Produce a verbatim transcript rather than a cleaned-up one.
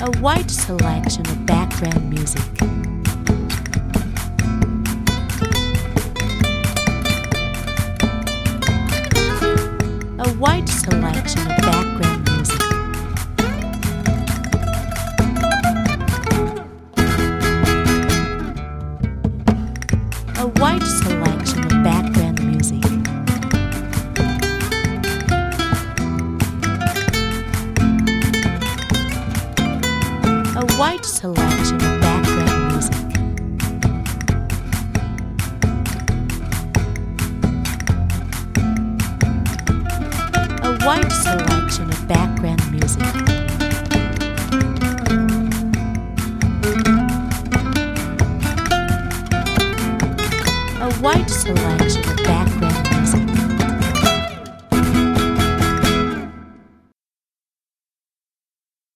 A wide selection of background music. A wide selection of background music. A wide selection of background music. A wide selection of